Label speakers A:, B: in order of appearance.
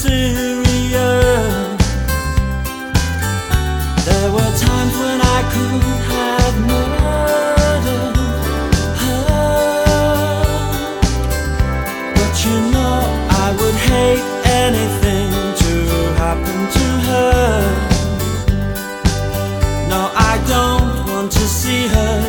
A: serious. There were times when I could have murdered her, but you know I would hate anything to happen to her. No, I don't want to see her